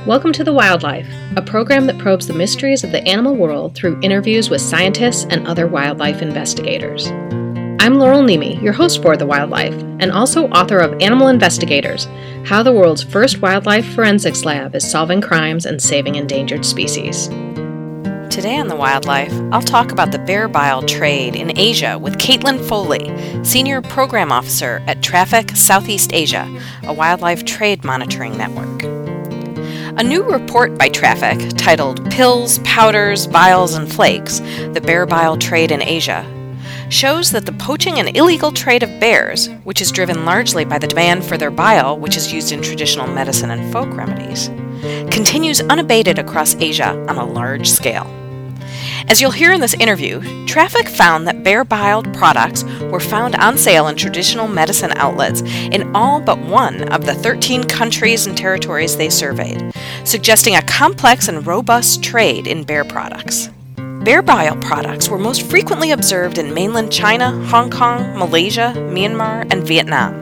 Welcome to The Wildlife, a program that probes the mysteries of the animal world through interviews with scientists and other wildlife investigators. I'm Laurel Nemi, your host for The Wildlife, and also author of Animal Investigators, How the World's First Wildlife Forensics Lab is Solving Crimes and Saving Endangered Species. Today on The Wildlife, I'll talk about the bear bile trade in Asia with Caitlin Foley, Senior Program Officer at Traffic Southeast Asia, a wildlife trade monitoring network. A new report by Traffic, titled Pills, Powders, Vials, and Flakes, the Bear Bile Trade in Asia, shows that the poaching and illegal trade of bears, which is driven largely by the demand for their bile, which is used in traditional medicine and folk remedies, continues unabated across Asia on a large scale. As you'll hear in this interview, Traffic found that bear-biled products were found on sale in traditional medicine outlets in all but one of the 13 countries and territories they surveyed, suggesting a complex and robust trade in bear products. Bear bile products were most frequently observed in mainland China, Hong Kong, Malaysia, Myanmar, and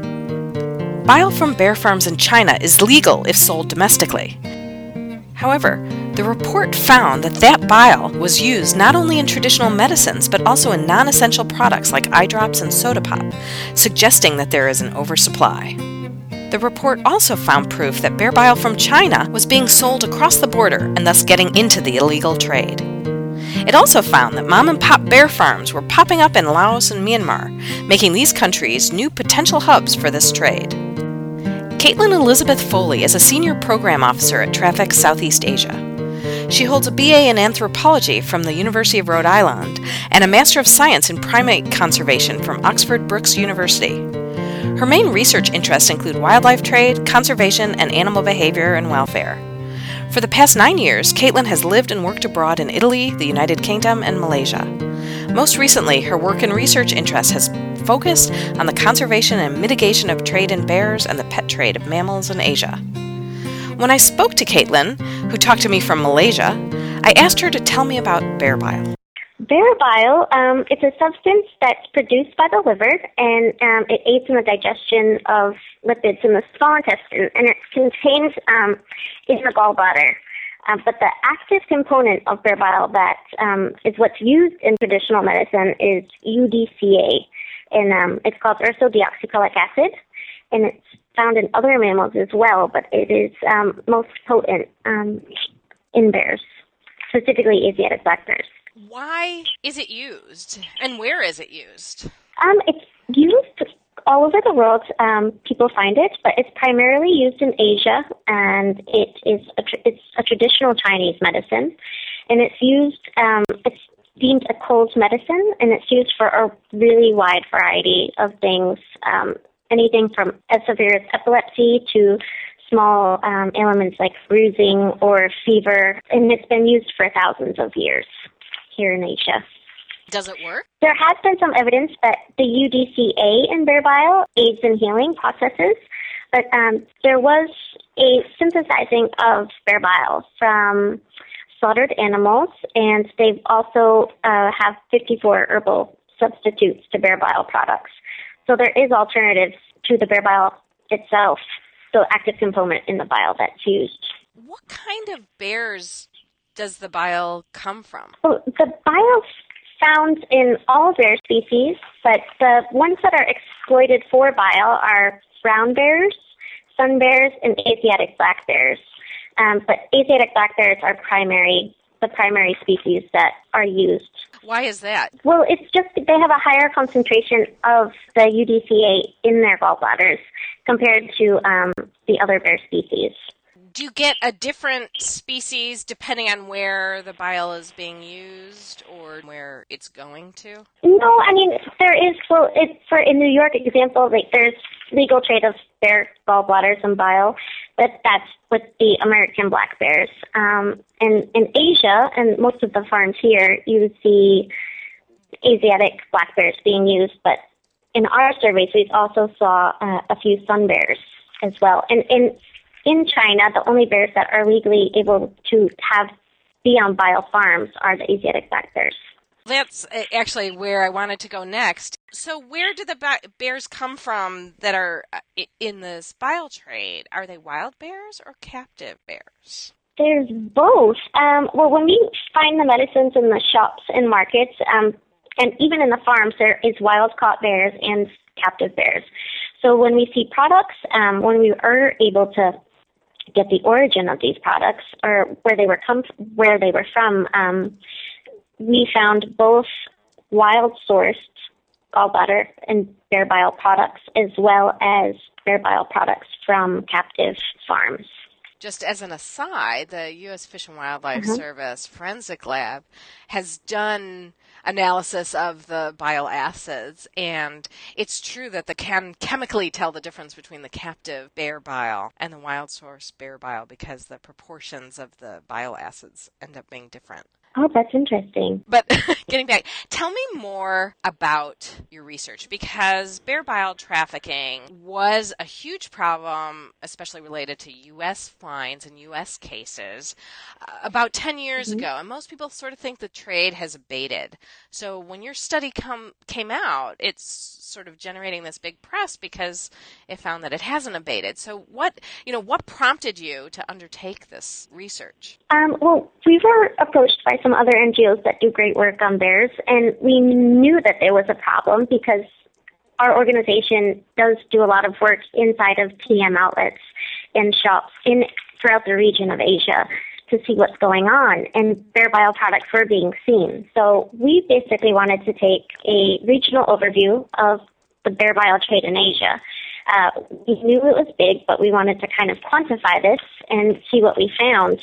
Vietnam. Bile from bear farms in China is legal if sold domestically. However, the report found that bile was used not only in traditional medicines but also in non-essential products like eye drops and soda pop, suggesting that there is an oversupply. The report also found proof that bear bile from China was being sold across the border and thus getting into the illegal trade. It also found that mom-and-pop bear farms were popping up in Laos and Myanmar, making these countries new potential hubs for this trade. Caitlin Elizabeth Foley is a Senior Program Officer at Traffic Southeast Asia. She holds a BA in Anthropology from the University of Rhode Island and a Master of Science in Primate Conservation from Oxford Brookes University. Her main research interests include wildlife trade, conservation, and animal behavior and welfare. For the past 9 years, Caitlin has lived and worked abroad in Italy, the United Kingdom, and Malaysia. Most recently, her work and research interest has focused on the conservation and mitigation of trade in bears and the pet trade of mammals in Asia. When I spoke to Caitlin, who talked to me from Malaysia, I asked her to tell me about bear bile. Bear bile is a substance that's produced by the liver, and it aids in the digestion of lipids in the small intestine, and it's contained in the gallbladder. But the active component of bear bile that is what's used in traditional medicine is UDCA, and it's called ursodeoxycholic acid, and it's found in other mammals as well, but it is most potent in bears, specifically Asiatic black bears. Why is it used, and where is it used? It's used all over the world. People find it, but it's primarily used in Asia, and it's a traditional Chinese medicine, and it's used. It's deemed a cold medicine, and it's used for a really wide variety of things. Anything from as severe as epilepsy to small ailments like bruising or fever, and it's been used for thousands of years here in Asia. Does it work? There has been some evidence that the UDCA in bear bile aids in healing processes, but there was a synthesizing of bear bile from slaughtered animals, and they've also have 54 herbal substitutes to bear bile products. So there is alternatives to the bear bile itself, the active component in the bile that's used. What kind of bears does the bile come from? Well, the bile found in all bear species, but the ones that are exploited for bile are brown bears, sun bears, and Asiatic black bears. But Asiatic black bears are the primary species that are used. Why is that? Well, it's just they have a higher concentration of the UDCA in their gallbladders compared to the other bear species. Do you get a different species depending on where the bile is being used or where it's going to? No, I mean, there is, for in New York example, like there's legal trade of bear gallbladders and bile, but that's with the American black bears. And in Asia, and most of the farms here, you see Asiatic black bears being used, but in our surveys, we also saw a few sun bears as well. And in China, the only bears that are legally able to be on bile farms are the Asiatic black bears. That's actually where I wanted to go next. So where do the bears come from that are in this bile trade? Are they wild bears or captive bears? There's both. Well, when we find the medicines in the shops and markets, and even in the farms, there is wild-caught bears and captive bears. So when we see products, when we are able to get the origin of these products or where they were from, we found both wild-sourced gallbladder and bear bile products as well as bear bile products from captive farms. Just as an aside, the U.S. Fish and Wildlife Service Forensic Lab has done analysis of the bile acids, and it's true that they can chemically tell the difference between the captive bear bile and the wild source bear bile because the proportions of the bile acids end up being different. Oh, that's interesting. But getting back, tell me more about your research, because bear bile trafficking was a huge problem, especially related to U.S. fines and U.S. cases, about 10 years ago. And most people sort of think the trade has abated. So when your study came out, it's sort of generating this big press because it found that it hasn't abated. So what prompted you to undertake this research? Well, we were approached by some other NGOs that do great work on bears, and we knew that there was a problem because our organization does do a lot of work inside of TM outlets and shops throughout the region of Asia to see what's going on, and bear bile products were being seen. So we basically wanted to take a regional overview of the bear bile trade in Asia. We knew it was big, but we wanted to kind of quantify this and see what we found.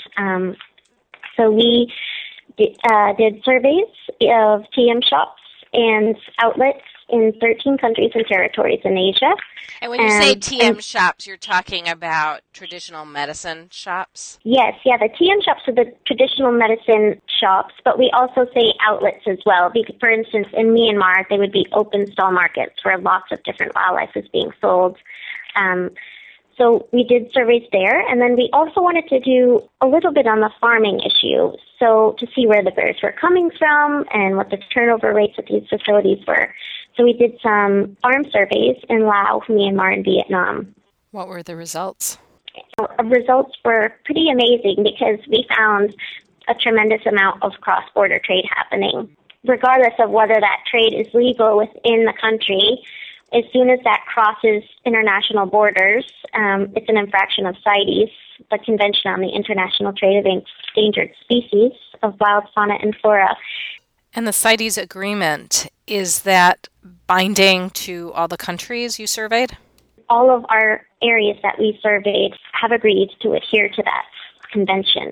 So we did surveys of TM shops and outlets in 13 countries and territories in Asia. And when you say TM shops, you're talking about traditional medicine shops? Yes, the TM shops are the traditional medicine shops, but we also say outlets as well. For instance, in Myanmar, they would be open stall markets where lots of different wildlife is being sold. So we did surveys there, and then we also wanted to do a little bit on the farming issue, so to see where the bears were coming from and what the turnover rates at these facilities were. So we did some farm surveys in Laos, Myanmar, and Vietnam. What were the results? The results were pretty amazing because we found a tremendous amount of cross-border trade happening. Regardless of whether that trade is legal within the country, as soon as that crosses international borders, it's an infraction of CITES, the Convention on the International Trade of Endangered Species of Wild Fauna and Flora. And the CITES agreement, is that binding to all the countries you surveyed? All of our areas that we surveyed have agreed to adhere to that convention.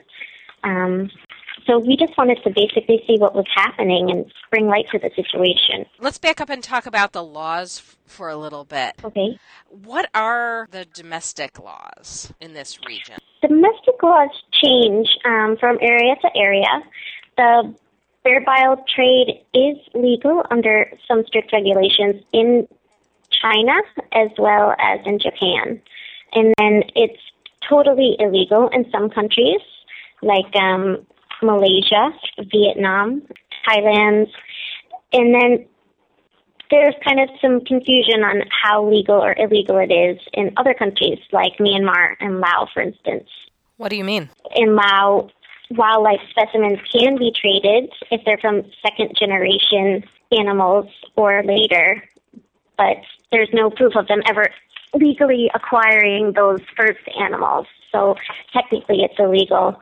So we just wanted to basically see what was happening and bring light to the situation. Let's back up and talk about the laws for a little bit. Okay. What are the domestic laws in this region? Domestic laws change from area to area. The bear bile trade is legal under some strict regulations in China as well as in Japan. And then it's totally illegal in some countries like Malaysia, Vietnam, Thailand, and then there's kind of some confusion on how legal or illegal it is in other countries like Myanmar and Laos, for instance. What do you mean? In Laos, wildlife specimens can be traded if they're from second-generation animals or later, but there's no proof of them ever legally acquiring those first animals. So technically it's illegal.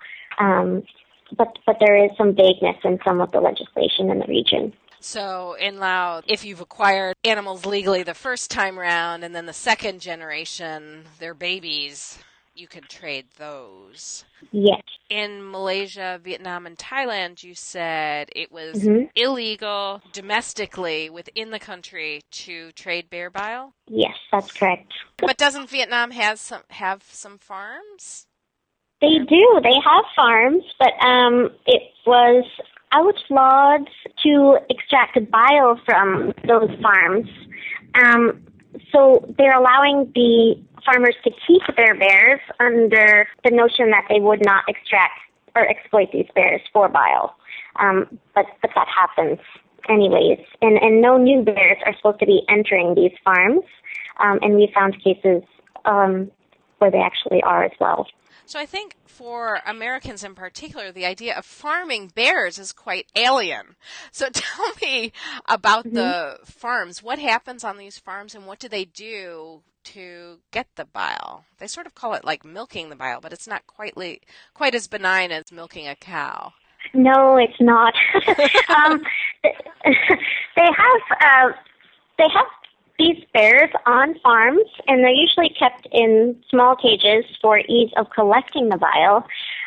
But there is some vagueness in some of the legislation in the region. So in Laos, if you've acquired animals legally the first time round and then the second generation, they're babies, you could trade those. Yes. In Malaysia, Vietnam, and Thailand, you said it was illegal domestically within the country to trade bear bile? Yes, that's correct. But doesn't Vietnam have some farms? They do. They have farms, but it was outlawed to extract bile from those farms. So they're allowing the farmers to keep their bears under the notion that they would not extract or exploit these bears for bile. But that happens anyways. And no new bears are supposed to be entering these farms. And we found cases where they actually are as well. So I think for Americans in particular, the idea of farming bears is quite alien. So tell me about the farms. What happens on these farms and what do they do to get the bile? They sort of call it like milking the bile, but it's not quite as benign as milking a cow. No, it's not. They have these bears on farms, and they're usually kept in small cages for ease of collecting the bile.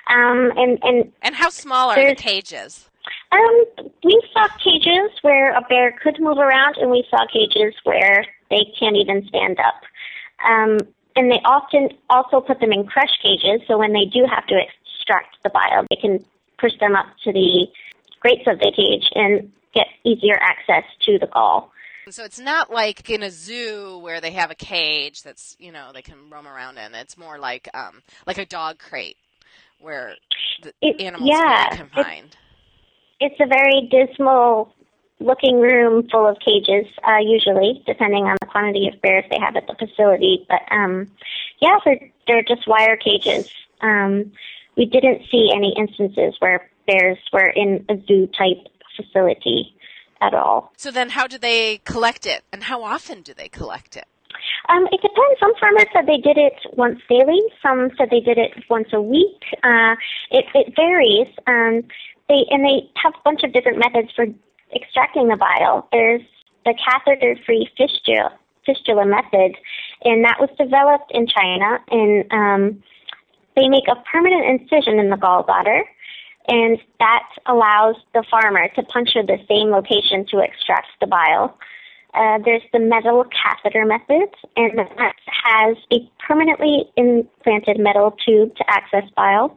And how small are the cages? We saw cages where a bear could move around, and we saw cages where they can't even stand up. And they often also put them in crush cages, so when they do have to extract the bile, they can push them up to the grates of the cage and get easier access to the gall. So it's not like in a zoo where they have a cage that's, they can roam around in. It's more like a dog crate where the animals are confined. It's a very dismal looking room full of cages, usually, depending on the quantity of bears they have at the facility. But, they're just wire cages. We didn't see any instances where bears were in a zoo-type facility at all. So then how do they collect it, and how often do they collect it? It depends. Some farmers said they did it once daily. Some said they did it once a week. It varies. They have a bunch of different methods for extracting the bile. There's the catheter-free fistula method, and that was developed in China. And they make a permanent incision in the gallbladder, and that allows the farmer to puncture the same location to extract the bile. There's the metal catheter method, and that has a permanently implanted metal tube to access bile.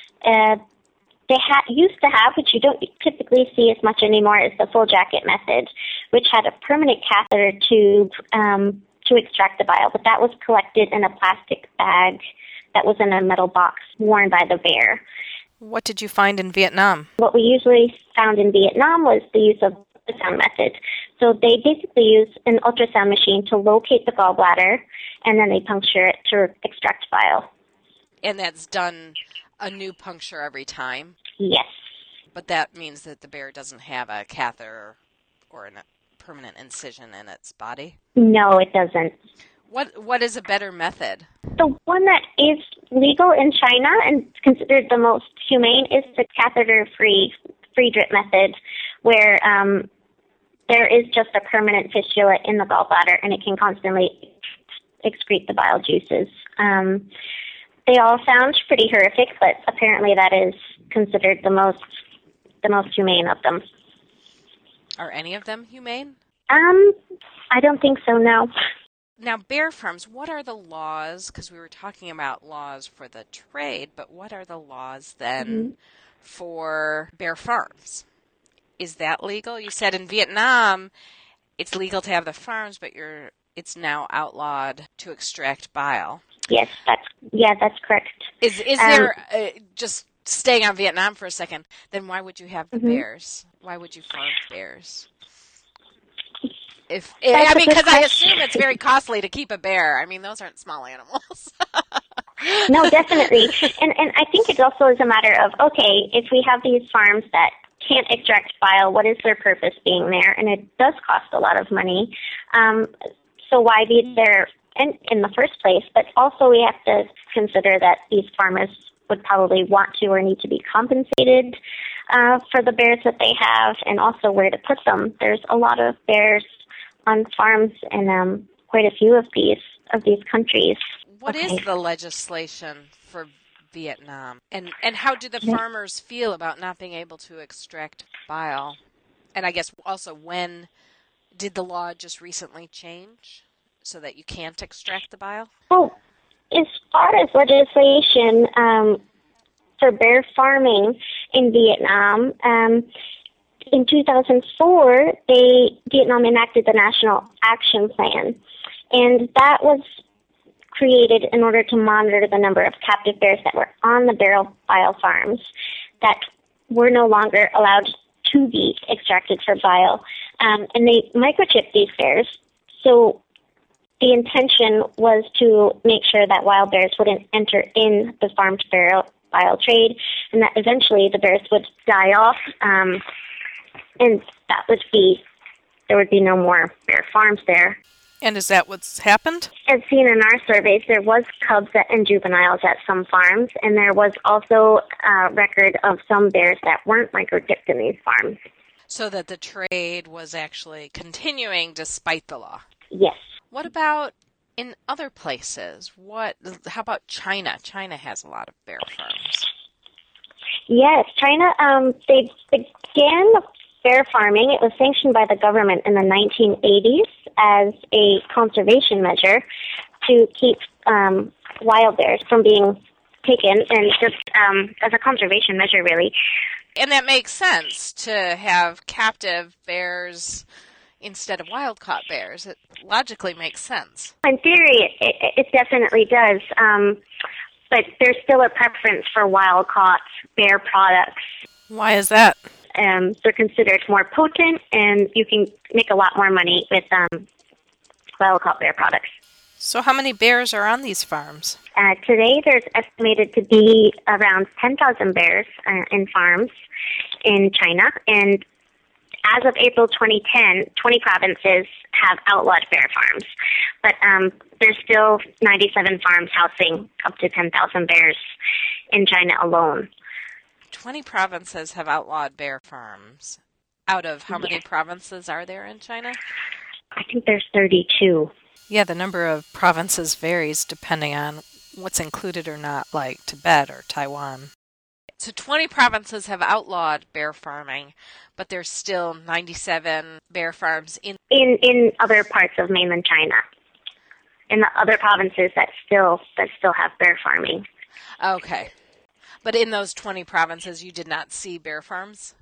They used to have, which you don't typically see as much anymore, is the full jacket method, which had a permanent catheter tube to extract the bile, but that was collected in a plastic bag that was in a metal box worn by the bear. What did you find in Vietnam? What we usually found in Vietnam was the use of ultrasound method. So they basically use an ultrasound machine to locate the gallbladder, and then they puncture it to extract bile. And that's done a new puncture every time? Yes. But that means that the bear doesn't have a catheter or a permanent incision in its body? No, it doesn't. What is a better method? The one that is legal in China and considered the most humane is the catheter-free drip method, where there is just a permanent fistula in the gallbladder, and it can constantly excrete the bile juices. They all sound pretty horrific, but apparently that is considered the most humane of them. Are any of them humane? I don't think so, no. Now, bear farms, what are the laws? Because we were talking about laws for the trade, but what are the laws then for bear farms? Is that legal? You said in Vietnam it's legal to have the farms, but it's now outlawed to extract bile. Yes, that's correct. Is there, just staying on Vietnam for a second, then why would you have the bears? Why would you farm bears? Because I assume it's very costly to keep a bear. I mean, those aren't small animals. No, definitely. And I think it also is a matter of, okay, if we have these farms that can't extract bile, what is their purpose being there? And it does cost a lot of money. So why be there in the first place? But also we have to consider that these farmers would probably want to or need to be compensated for the bears that they have, and also where to put them. There's a lot of bears on farms in quite a few of these countries. What is the legislation for Vietnam? And how do the farmers feel about not being able to extract bile? And I guess also, when did the law just recently change so that you can't extract the bile? Well, as far as legislation for bear farming in Vietnam, in 2004, Vietnam enacted the National Action Plan, and that was created in order to monitor the number of captive bears that were on the bile farms that were no longer allowed to be extracted for bile. And they microchipped these bears, so the intention was to make sure that wild bears wouldn't enter in the farmed bear bile trade, and that eventually the bears would die off, and there would be no more bear farms there. And is that what's happened? As seen in our surveys, there was cubs and juveniles at some farms, and there was also a record of some bears that weren't microchipped in these farms. So that the trade was actually continuing despite the law. Yes. What about in other places? How about China? China has a lot of bear farms. Yes, China, they began bear farming. It was sanctioned by the government in the 1980s as a conservation measure to keep wild bears from being taken, and just as a conservation measure, really. And that makes sense to have captive bears instead of wild-caught bears. It logically makes sense. In theory, it definitely does, but there's still a preference for wild-caught bear products. Why is that? They're considered more potent, and you can make a lot more money with wild-caught bear products. So how many bears are on these farms? Today, there's estimated to be around 10,000 bears in farms in China, and as of April 2010, 20 provinces have outlawed bear farms, but there's still 97 farms housing up to 10,000 bears in China alone. 20 provinces have outlawed bear farms. Out of how many provinces are there in China? I think there's 32. Yeah, the number of provinces varies depending on what's included or not, like Tibet or Taiwan. So 20 provinces have outlawed bear farming, but there's still 97 bear farms in other parts of mainland China. In the other provinces that still have bear farming. Okay. But in those 20 provinces, you did not see bear farms?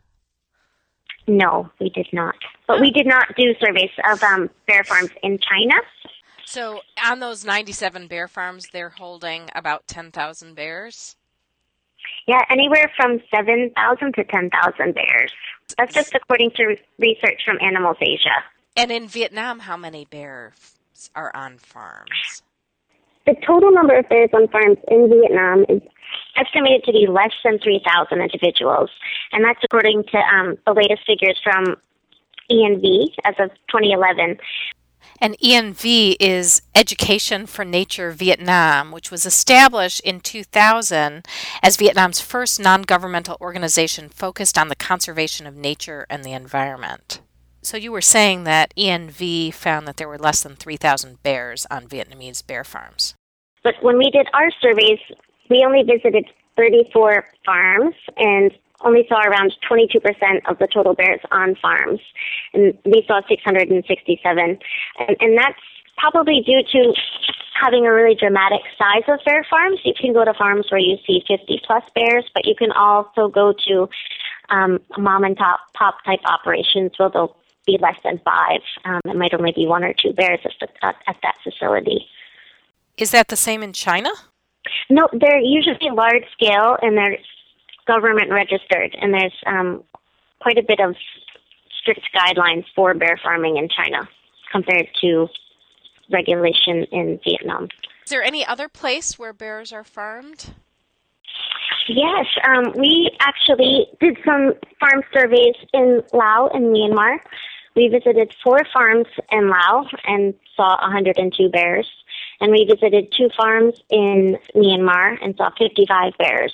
No, we did not. But we did not do surveys of bear farms in China. So on those 97 bear farms, they're holding about 10,000 bears? Yeah, anywhere from 7,000 to 10,000 bears. That's just according to research from Animals Asia. And in Vietnam, how many bears are on farms? The total number of bears on farms in Vietnam is estimated to be less than 3,000 individuals, and that's according to the latest figures from ENV as of 2011. And ENV is Education for Nature Vietnam, which was established in 2000 as Vietnam's first non-governmental organization focused on the conservation of nature and the environment. So you were saying that ENV found that there were less than 3,000 bears on Vietnamese bear farms. But when we did our surveys, we only visited 34 farms and only saw around 22% of the total bears on farms. And we saw 667. And that's probably due to having a really dramatic size of bear farms. You can go to farms where you see 50-plus bears, but you can also go to mom and pop type operations where there'll be less than 5. It might only be 1 or 2 bears at that facility. Is that the same in China? No, they're usually large scale and they're government registered, and there's quite a bit of strict guidelines for bear farming in China compared to regulation in Vietnam. Is there any other place where bears are farmed? Yes, we actually did some farm surveys in Laos and Myanmar. We visited 4 farms in Laos and saw 102 bears. And we visited 2 farms in Myanmar and saw 55 bears.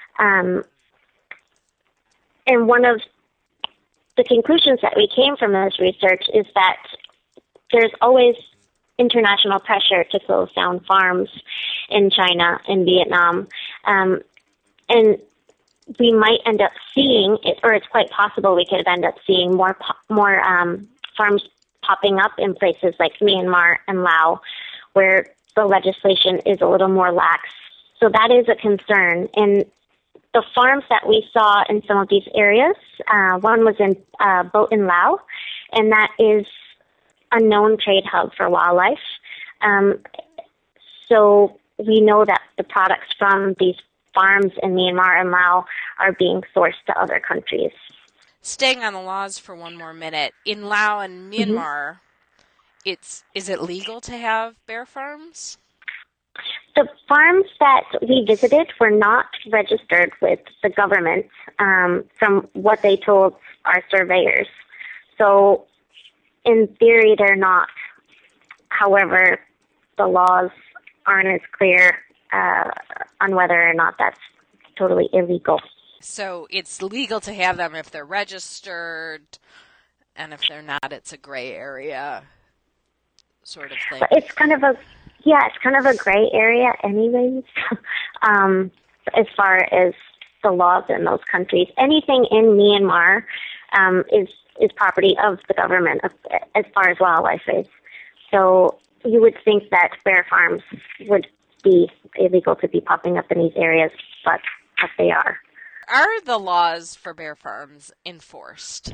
And one of the conclusions that we came from this research is that there's always international pressure to close down farms in China and Vietnam. And we might end up seeing, or it's quite possible we could end up seeing more farms popping up in places like Myanmar and Laos, where the legislation is a little more lax. So that is a concern. And the farms that we saw in some of these areas, one was in Bo in Laos, and that is a known trade hub for wildlife. So we know that the products from these farms in Myanmar and Laos are being sourced to other countries. Staying on the laws for one more minute, in Laos and Myanmar, is it legal to have bear farms? The farms that we visited were not registered with the government, from what they told our surveyors. So, in theory, they're not. However, the laws aren't as clear on whether or not that's totally illegal. So it's legal to have them if they're registered, and if they're not, it's a gray area sort of thing. But it's kind of a gray area anyways, as far as the laws in those countries. Anything in Myanmar is property of the government as far as wildlife is. So you would think that bear farms would be illegal to be popping up in these areas, but they are. Are the laws for bear farms enforced?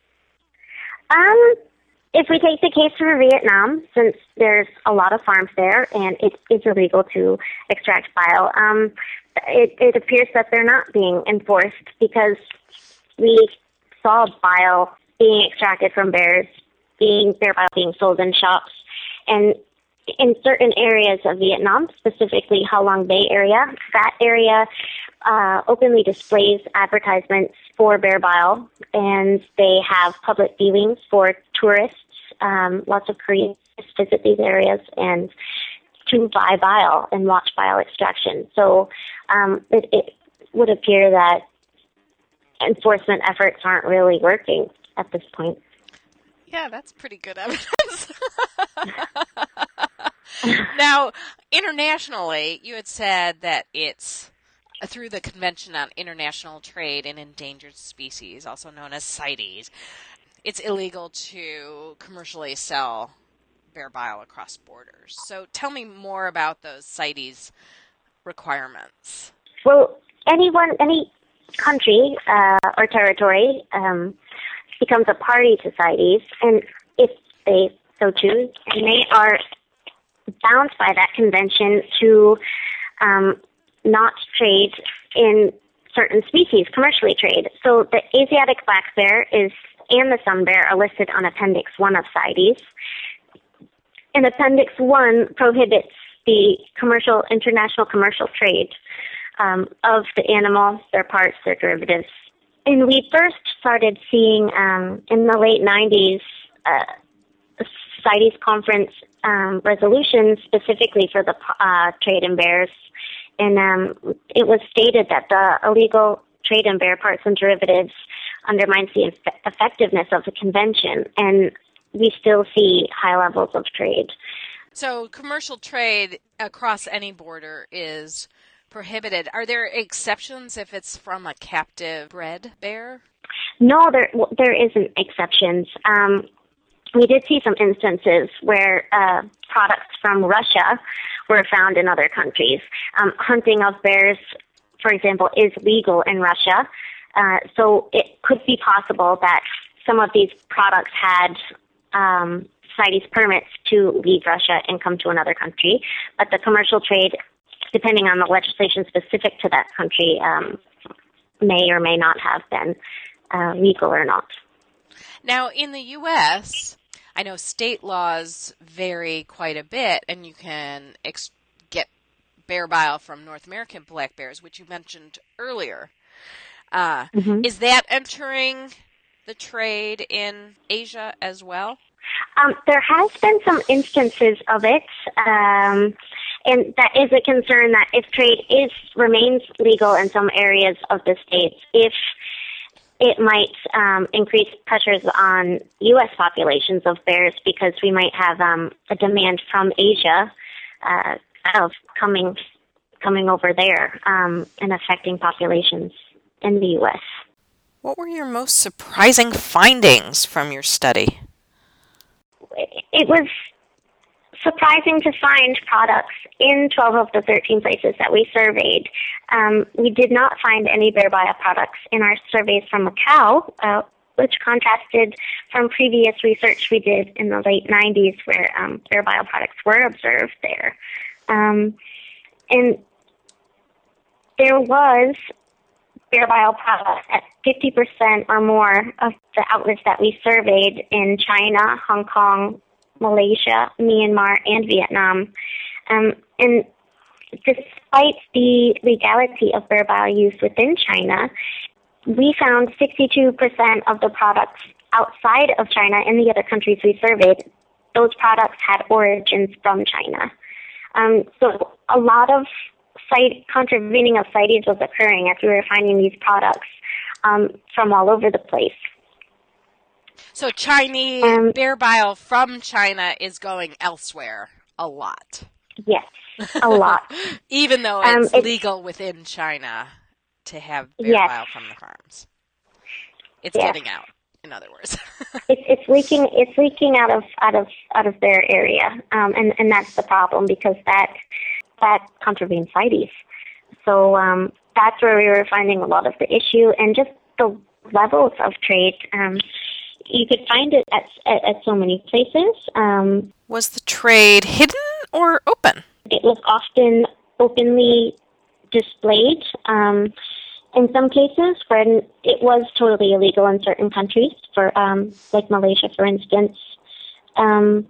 If we take the case for Vietnam, since there's a lot of farms there and it is illegal to extract bile, it appears that they're not being enforced because we saw bile being extracted from bears, bear bile being sold in shops, and in certain areas of Vietnam, specifically Ha Long Bay area, that area openly displays advertisements for bear bile, and they have public viewings for tourists. Lots of Koreans visit these areas and to buy bile and watch bile extraction. So it would appear that enforcement efforts aren't really working at this point. Yeah, that's pretty good evidence. Now, internationally, you had said that it's through the Convention on International Trade in Endangered Species, also known as CITES, it's illegal to commercially sell bear bile across borders. So tell me more about those CITES requirements. Well, any country or territory becomes a party to CITES, and if they so choose, and they are bound by that convention to not trade in certain species, commercially trade. So the Asiatic black bear and the sun bear are listed on Appendix 1 of CITES. And Appendix 1 prohibits the international commercial trade of the animal, their parts, their derivatives. And we first started seeing in the late 90s CITES conference resolutions specifically for the trade in bears. And it was stated that the illegal trade in bear parts and derivatives undermines the effectiveness of the convention, and we still see high levels of trade. So commercial trade across any border is prohibited. Are there exceptions if it's from a captive bred bear? No, there isn't exceptions. We did see some instances where products from Russia were found in other countries. Hunting of bears, for example, is legal in Russia. So it could be possible that some of these products had CITES permits to leave Russia and come to another country. But the commercial trade, depending on the legislation specific to that country, may or may not have been legal or not. Now, in the U.S., I know state laws vary quite a bit, and you can get bear bile from North American black bears, which you mentioned earlier. Is that entering the trade in Asia as well? There has been some instances of it, and that is a concern that if trade remains legal in some areas of the states, if it might increase pressures on U.S. populations of bears because we might have a demand from Asia of coming over there and affecting populations in the U.S. What were your most surprising findings from your study? It was surprising to find products in 12 of the 13 places that we surveyed. We did not find any bear bile products in our surveys from Macau, which contrasted from previous research we did in the late 90s where bear bile products were observed there. And there was bear bile products at 50% or more of the outlets that we surveyed in China, Hong Kong, Malaysia, Myanmar, and Vietnam. And despite the legality of bear bile use within China, we found 62% of the products outside of China in the other countries we surveyed, those products had origins from China. So a lot of contravening of CITES was occurring as we were finding these products from all over the place. So Chinese bear bile from China is going elsewhere a lot. Yes, a lot. Even though it's legal within China to have bear bile from the farms. It's getting out, in other words. It's leaking out of their area. And that's the problem, because that contravenes CITES. So that's where we were finding a lot of the issue, and just the levels of trade. You could find it at so many places. Was the trade hidden or open? It was often openly displayed. In some cases, when it was totally illegal in certain countries, for like Malaysia, for instance. And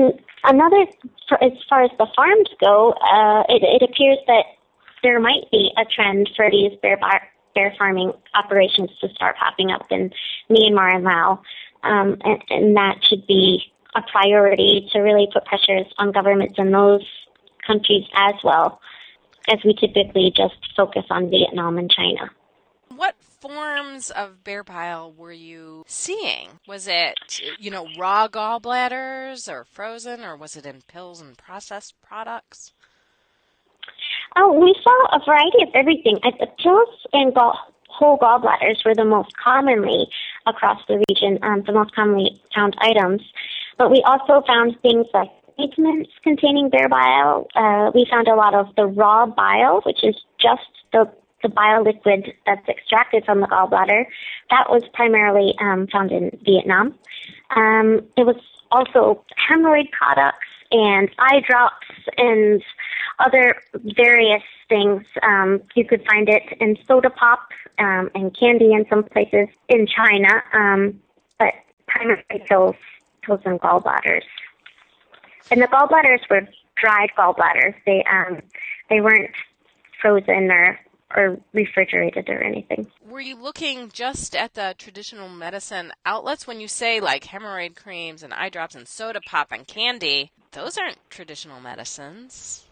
as far as the farms go, it appears that there might be a trend for these bear farming operations to start popping up in Myanmar and Laos, and that should be a priority to really put pressures on governments in those countries as well, as we typically just focus on Vietnam and China. What forms of bear bile were you seeing? Was it, raw gallbladders or frozen, or was it in pills and processed products? Oh, we saw a variety of everything. Pills and whole gallbladders were the most commonly across the region, the most commonly found items. But we also found things like ointments containing bear bile. We found a lot of the raw bile, which is just the bile liquid that's extracted from the gallbladder. That was primarily found in Vietnam. It was also hemorrhoid products and eye drops and other various things. You could find it in soda pop and candy in some places in China, but primarily pills and gallbladders. And the gallbladders were dried gallbladders. They weren't frozen or refrigerated or anything. Were you looking just at the traditional medicine outlets when you say like hemorrhoid creams and eye drops and soda pop and candy? Those aren't traditional medicines.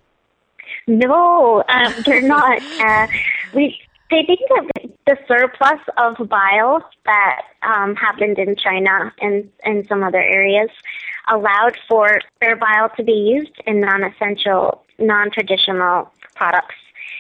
No, they're not. They think of the surplus of bile that happened in China and some other areas allowed for bear bile to be used in non-essential, non-traditional products.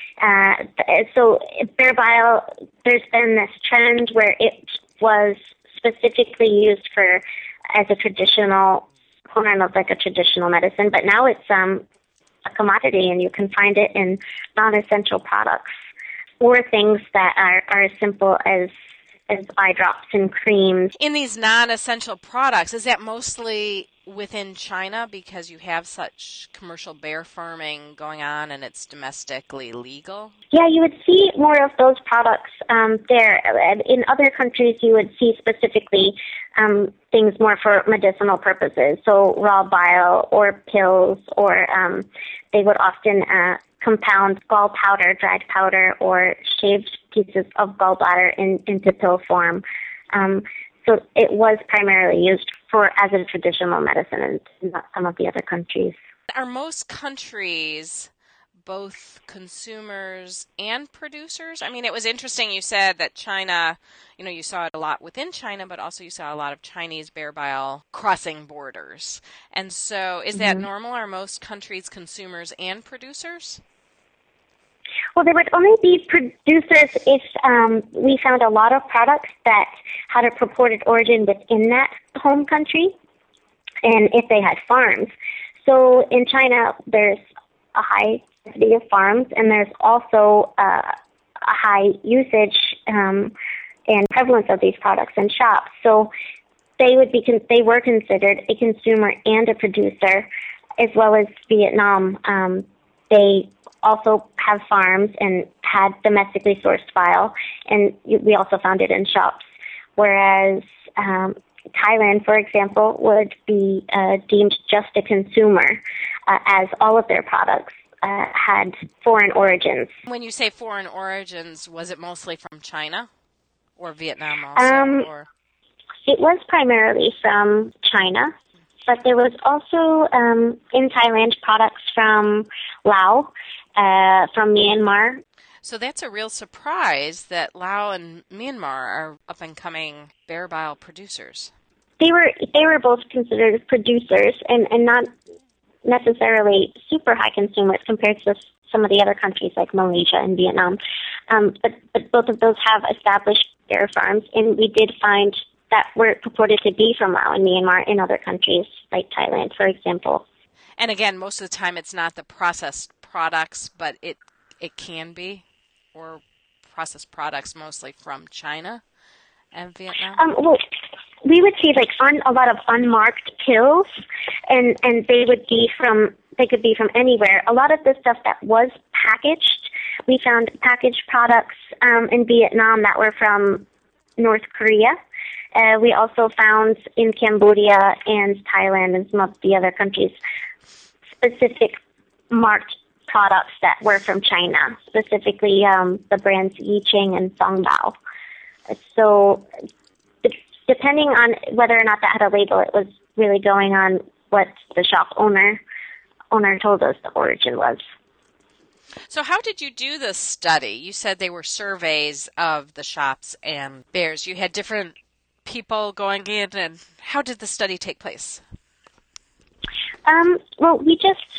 So bear bile, there's been this trend where it was specifically used as a traditional form of like a traditional medicine, but now it's a commodity, and you can find it in non-essential products or things that are as simple as eye drops and creams. In these non-essential products, is that mostly within China because you have such commercial bear farming going on and it's domestically legal? Yeah, you would see more of those products there. In other countries, you would see specifically things more for medicinal purposes, so raw bile or pills, or they would often compound gall powder, dried powder, or shaved pieces of gallbladder into pill form. So it was primarily used as a traditional medicine in some of the other countries. Are most countries both consumers and producers? I mean, it was interesting you said that China, you saw it a lot within China, but also you saw a lot of Chinese bear bile crossing borders. And so is that normal? Are most countries consumers and producers? Well, there would only be producers if we found a lot of products that had a purported origin within that home country, and if they had farms. So in China, there's a high density of farms, and there's also a high usage and prevalence of these products in shops. So they were considered a consumer and a producer, as well as Vietnam. They also have farms and had domestically sourced bile, and we also found it in shops. Whereas Thailand, for example, would be deemed just a consumer, as all of their products had foreign origins. When you say foreign origins, was it mostly from China or Vietnam also? It was primarily from China, but there was also in Thailand products from Laos, from Myanmar. So that's a real surprise that Laos and Myanmar are up-and-coming bear bile producers. They were both considered producers and not necessarily super high consumers compared to some of the other countries like Malaysia and Vietnam. But both of those have established bear farms, and we did find that were purported to be from Laos and Myanmar in other countries like Thailand, for example. And again, most of the time it's not the processed products, but it can be, or processed products mostly from China and Vietnam? Well, we would see a lot of unmarked pills, and they could be from anywhere. A lot of the stuff that was packaged, we found packaged products in Vietnam that were from North Korea. We also found in Cambodia and Thailand and some of the other countries specific marked products that were from China, specifically the brands Yicheng and Songbao. So depending on whether or not that had a label, it was really going on what the shop owner told us the origin was. So how did you do this study? You said they were surveys of the shops and bears. You had different people going in, and how did the study take place? Well, we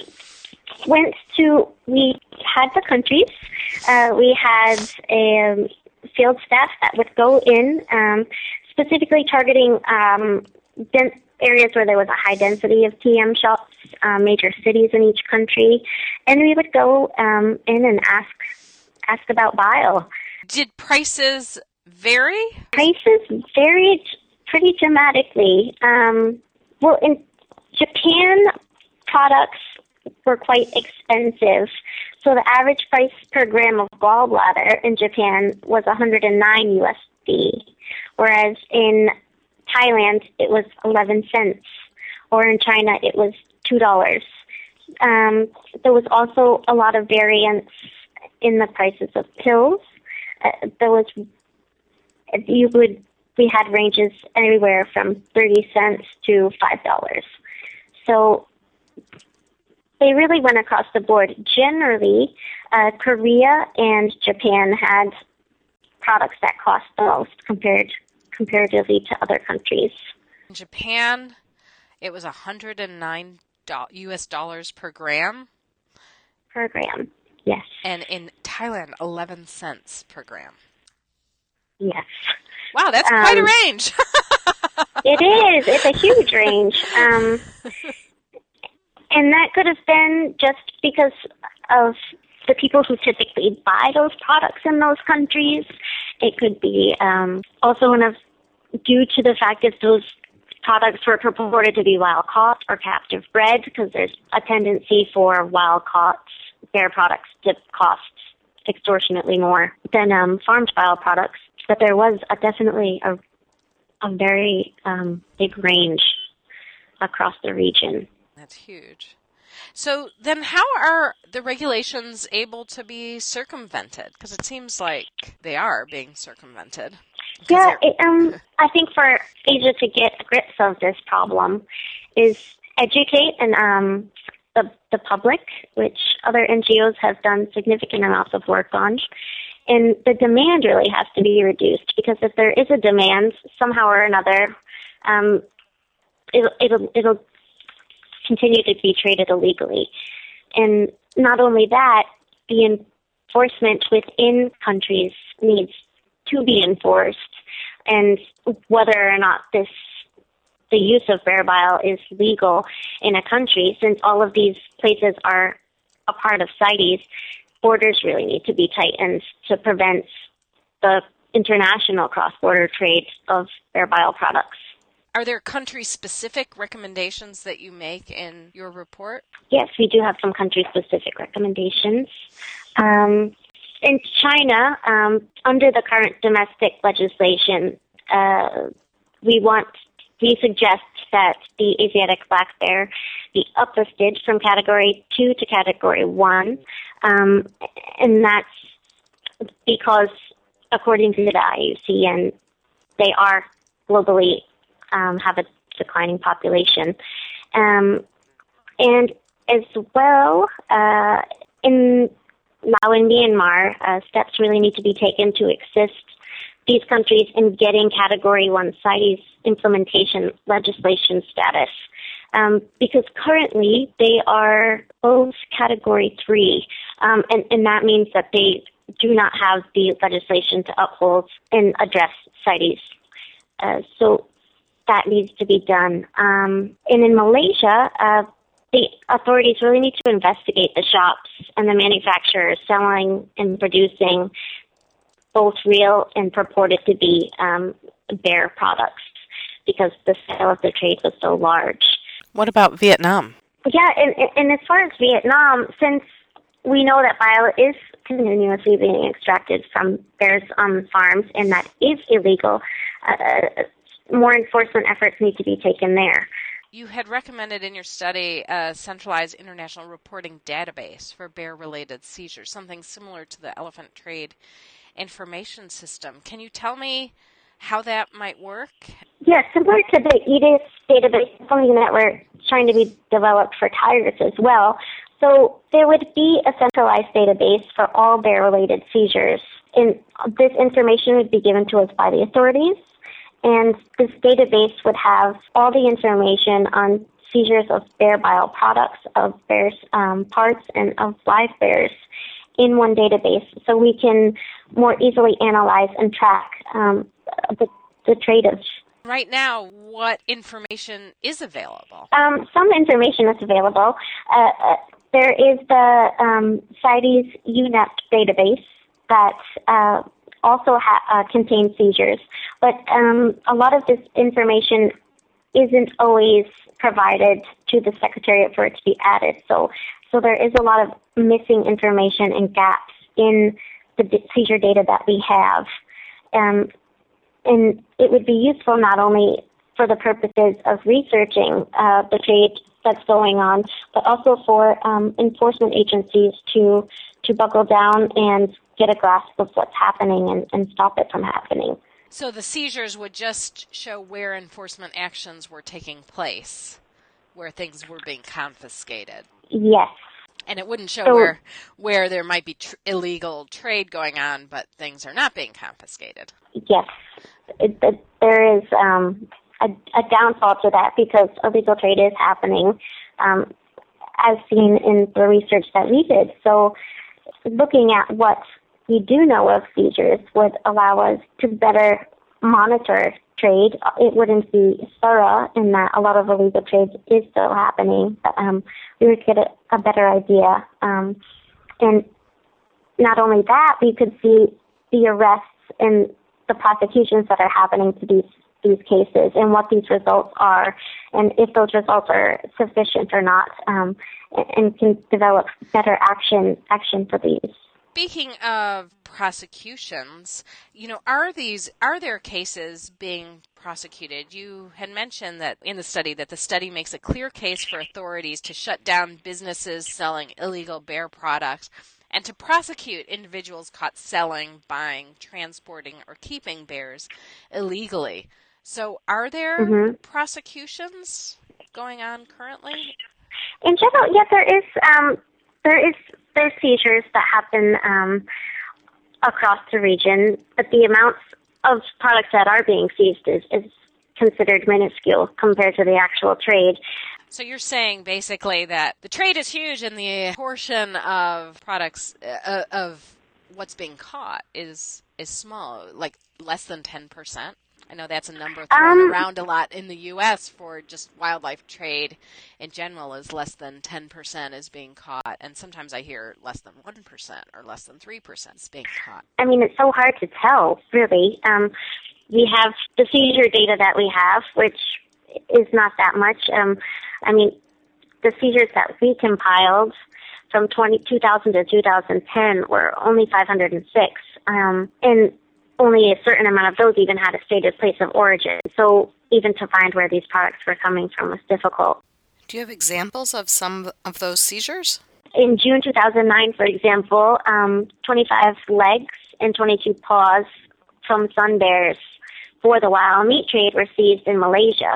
had the countries. We had field staff that would go in, specifically targeting areas where there was a high density of TM shops, major cities in each country, and we would go in and ask about bile. Did prices vary? Prices varied pretty dramatically. Well, in Japan, products were quite expensive. So the average price per gram of gallbladder in Japan was 109 USD, whereas in Thailand it was 11 cents, or in China it was $2. There was also a lot of variance in the prices of pills. We had ranges anywhere from 30 cents to $5. So they really went across the board. Generally, Korea and Japan had products that cost the most comparatively to other countries. In Japan, it was $109 US dollars per gram. Per gram, yes. And in Thailand, 11 cents per gram. Yes. Wow, that's quite a range. It is. It's a huge range. And that could have been just because of the people who typically buy those products in those countries. It could be also due to the fact that those products were purported to be wild-caught or captive bred, because there's a tendency for wild-caught bear products to cost extortionately more than farmed bile products. But there was definitely a very big range across the region. That's huge. So then how are the regulations able to be circumvented? Because it seems like they are being circumvented. Yeah, I think for Asia to get grips of this problem is educate and the public, which other NGOs have done significant amounts of work on. And the demand really has to be reduced, because if there is a demand, somehow or another, it'll continue to be traded illegally. And not only that, the enforcement within countries needs to be enforced, and whether or not the use of bear bile is legal in a country, since all of these places are a part of CITES, borders really need to be tightened to prevent the international cross-border trade of bear bile products. Are there country-specific recommendations that you make in your report? Yes, we do have some country-specific recommendations. In China, under the current domestic legislation, we want we suggest that the Asiatic black bear be uplifted from Category 2 to Category 1, and that's because, according to the IUCN, they are globally have a declining population. And as well, in Laos and Myanmar, steps really need to be taken to assist these countries in getting Category 1 CITES implementation legislation status, because currently they are both Category 3, and that means that they do not have the legislation to uphold and address CITES. So that needs to be done. And in Malaysia, the authorities really need to investigate the shops and the manufacturers selling and producing both real and purported to be bear products, because the scale of the trade was so large. What about Vietnam? Yeah, and as far as Vietnam, since we know that bile is continuously being extracted from bears on farms, and that is illegal, more enforcement efforts need to be taken there. You had recommended in your study a centralized international reporting database for bear-related seizures, something similar to the elephant trade information system. Can you tell me how that might work? Yes, similar to the EDIS database, something that we're trying to be developed for tigers as well. So there would be a centralized database for all bear-related seizures, and this information would be given to us by the authorities, and this database would have all the information on seizures of bear bile products, of bears' parts, and of live bears in one database, so we can more easily analyze and track the trade of. Right now, what information is available? Some information is available. There is the CITES UNEP database that also contains seizures, but a lot of this information isn't always provided to the Secretariat for it to be added. So there is a lot of missing information and gaps in the seizure data that we have. And it would be useful not only for the purposes of researching the trade that's going on, but also for enforcement agencies to buckle down and get a grasp of what's happening and stop it from happening. So the seizures would just show where enforcement actions were taking place, where things were being confiscated. Yes. And it wouldn't show where there might be illegal trade going on, but things are not being confiscated. Yes. There is a downfall to that, because illegal trade is happening, as seen in the research that we did. So looking at what we do know of seizures would allow us to better monitor trade. It wouldn't be thorough in that a lot of illegal trade is still happening. We would get a better idea. And not only that, we could see the arrests and the prosecutions that are happening to these cases and what these results are, and if those results are sufficient or not, and can develop better action for these. Speaking of prosecutions, are there cases being prosecuted? You had mentioned that in the study that the study makes a clear case for authorities to shut down businesses selling illegal bear products and to prosecute individuals caught selling, buying, transporting, or keeping bears illegally. So are there prosecutions going on currently? In general, yes, there's seizures that happen across the region, but the amounts of products that are being seized is considered minuscule compared to the actual trade. So you're saying basically that the trade is huge and the portion of products of what's being caught is small, like less than 10%? I know that's a number thrown around a lot in the U.S. for just wildlife trade in general, is less than 10% is being caught, and sometimes I hear less than 1% or less than 3% is being caught. I mean, it's so hard to tell, really. We have the seizure data that we have, which is not that much. The seizures that we compiled from 2000 to 2010 were only 506, and only a certain amount of those even had a stated place of origin. So even to find where these products were coming from was difficult. Do you have examples of some of those seizures? In June 2009, for example, 25 legs and 22 paws from sun bears for the wild meat trade were seized in Malaysia.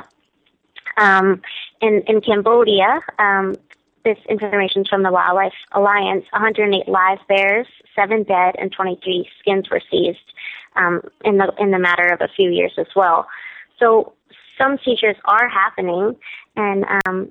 In Cambodia, this information is from the Wildlife Alliance, 108 live bears, 7 dead, and 23 skins were seized in the matter of a few years as well. So some seizures are happening, and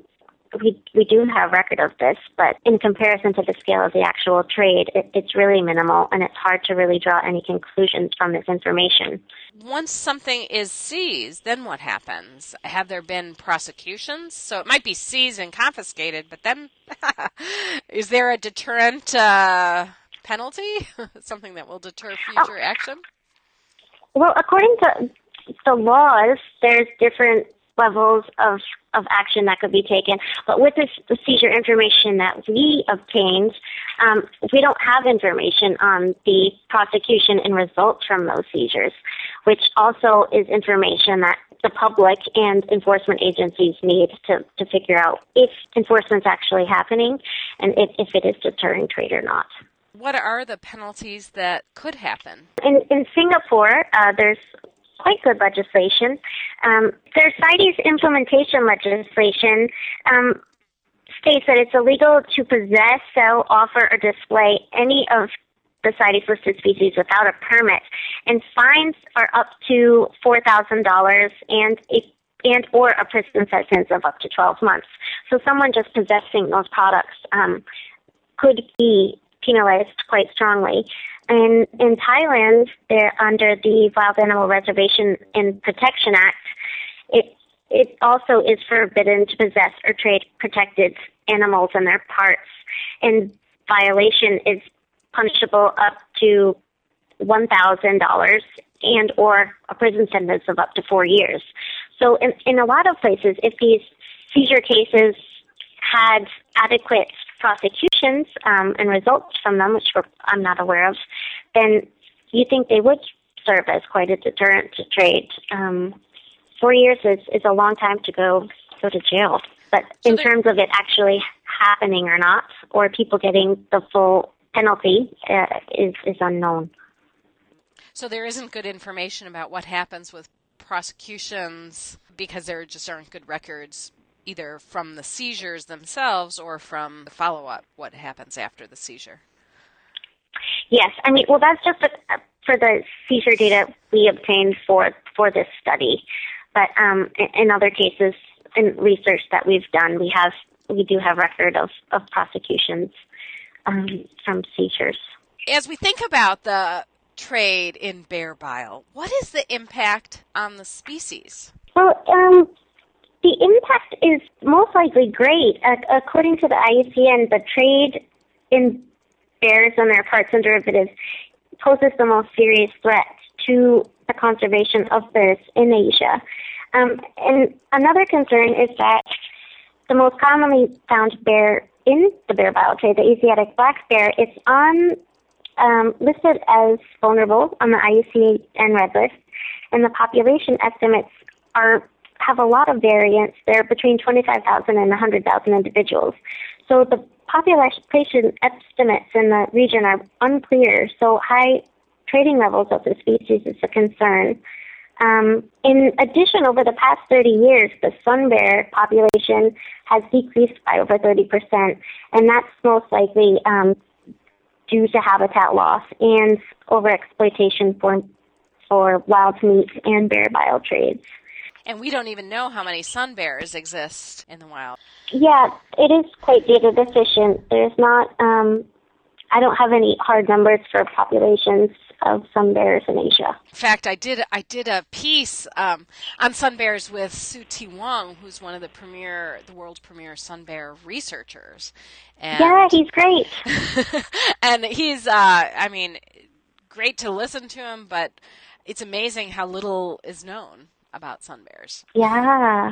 we do have record of this, but in comparison to the scale of the actual trade, it's really minimal, and it's hard to really draw any conclusions from this information. Once something is seized, then what happens? Have there been prosecutions? So it might be seized and confiscated, but then is there a deterrent penalty? Something that will deter future action? Well, according to the laws, there's different levels of action that could be taken. But with the seizure information that we obtained, we don't have information on the prosecution and results from those seizures, which also is information that the public and enforcement agencies need to figure out if enforcement's actually happening and if it is deterring trade or not. What are the penalties that could happen? In Singapore, there's quite good legislation. Their CITES implementation legislation states that it's illegal to possess, sell, offer, or display any of the CITES listed species without a permit, and fines are up to $4,000 and or a prison sentence of up to 12 months. So someone just possessing those products could be penalized quite strongly. And in Thailand, they're under the Wild Animal Reservation and Protection Act. It also is forbidden to possess or trade protected animals and their parts, and violation is punishable up to $1,000 and or a prison sentence of up to 4 years. So in a lot of places, if these seizure cases had adequate prosecutions and results from them, which I'm not aware of, then you think they would serve as quite a deterrent to trade. 4 years is a long time to go to jail. But in terms of it actually happening or not, or people getting the full penalty, is unknown. So there isn't good information about what happens with prosecutions because there just aren't good records either from the seizures themselves or from the follow-up, what happens after the seizure. Yes, I mean, well, that's just for the seizure data we obtained for this study. But in other cases, in research that we've done, we do have record of prosecutions from seizures. As we think about the trade in bear bile, what is the impact on the species? Well, the impact is most likely great. According to the IUCN, the trade in bears and their parts and derivatives poses the most serious threat to the conservation of bears in Asia. And another concern is that the most commonly found bear in the bear bile trade, the Asiatic black bear, is listed as vulnerable on the IUCN Red List, and the population estimates have a lot of variance. They're between 25,000 and 100,000 individuals. So the population estimates in the region are unclear, so high trading levels of the species is a concern. In addition, over the past 30 years, the sun bear population has decreased by over 30%, and that's most likely due to habitat loss and overexploitation for wild meat and bear bile trades. And we don't even know how many sun bears exist in the wild. Yeah, it is quite data deficient. There's not, I don't have any hard numbers for populations of sun bears in Asia. In fact, I did a piece on sun bears with Sue T. Wong, who's one of the world's premier sun bear researchers. And yeah, he's great. And he's, great to listen to him, but it's amazing how little is known about sun bears. Yeah.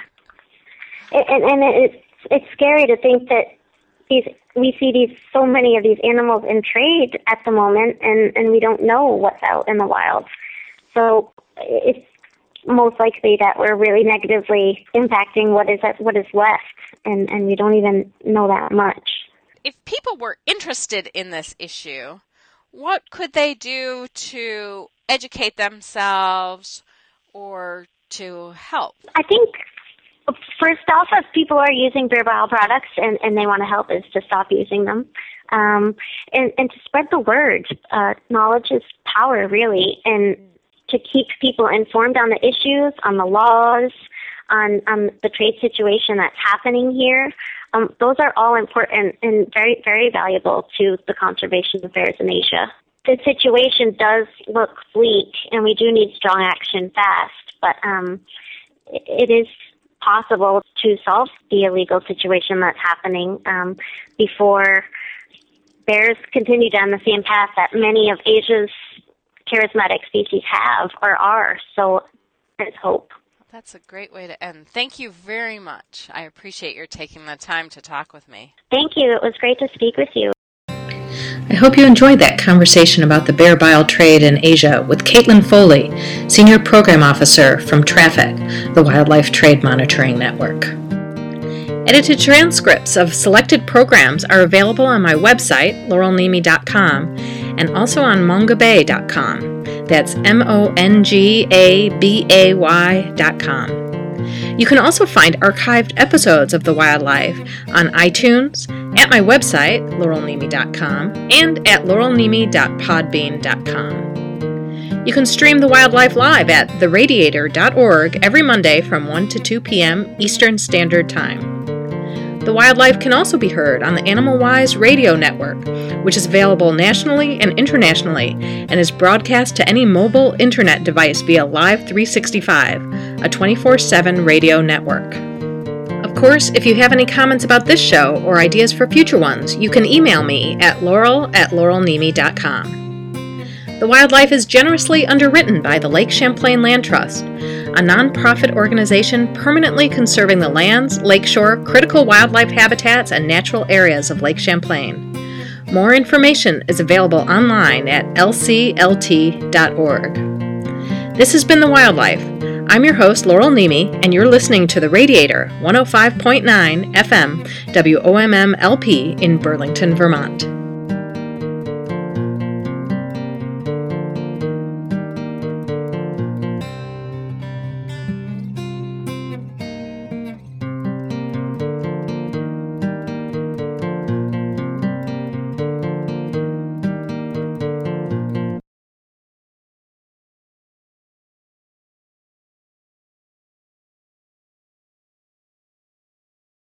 And it's scary to think that we see so many of these animals in trade at the moment, and we don't know what's out in the wild. So it's most likely that we're really negatively impacting what is left, and we don't even know that much. If people were interested in this issue, what could they do to educate themselves or to help? I think first off, if people are using Bare Bile products and they want to help, is to stop using them. And to spread the word. Knowledge is power, really, and to keep people informed on the issues, on the laws, on the trade situation that's happening here. Those are all important and very, very valuable to the conservation affairs in Asia. The situation does look bleak, and we do need strong action fast, but it is possible to solve the illegal situation that's happening before bears continue down the same path that many of Asia's charismatic species have or are. So there's hope. That's a great way to end. Thank you very much. I appreciate your taking the time to talk with me. Thank you. It was great to speak with you. I hope you enjoyed that conversation about the bare bile trade in Asia with Caitlin Foley, Senior Program Officer from TRAFFIC, the Wildlife Trade Monitoring Network. Edited transcripts of selected programs are available on my website, laurelnemy.com, and also on mongabay.com. That's MONGABAY.com. You can also find archived episodes of The Wildlife on iTunes, at my website, laurelnemy.com, and at laurelnemy.podbean.com. You can stream The Wildlife live at theradiator.org every Monday from 1 to 2 p.m. Eastern Standard Time. The Wildlife can also be heard on the Animal Wise radio network, which is available nationally and internationally and is broadcast to any mobile internet device via Live 365, a 24/7 radio network. Of course, if you have any comments about this show or ideas for future ones, you can email me at laurel@laurelnemy.com. The Wildlife is generously underwritten by the Lake Champlain Land Trust, a nonprofit organization permanently conserving the lands, lakeshore, critical wildlife habitats, and natural areas of Lake Champlain. More information is available online at lclt.org. This has been The Wildlife. I'm your host, Laurel Nemy, and you're listening to The Radiator, 105.9 FM, WOMM LP in Burlington, Vermont.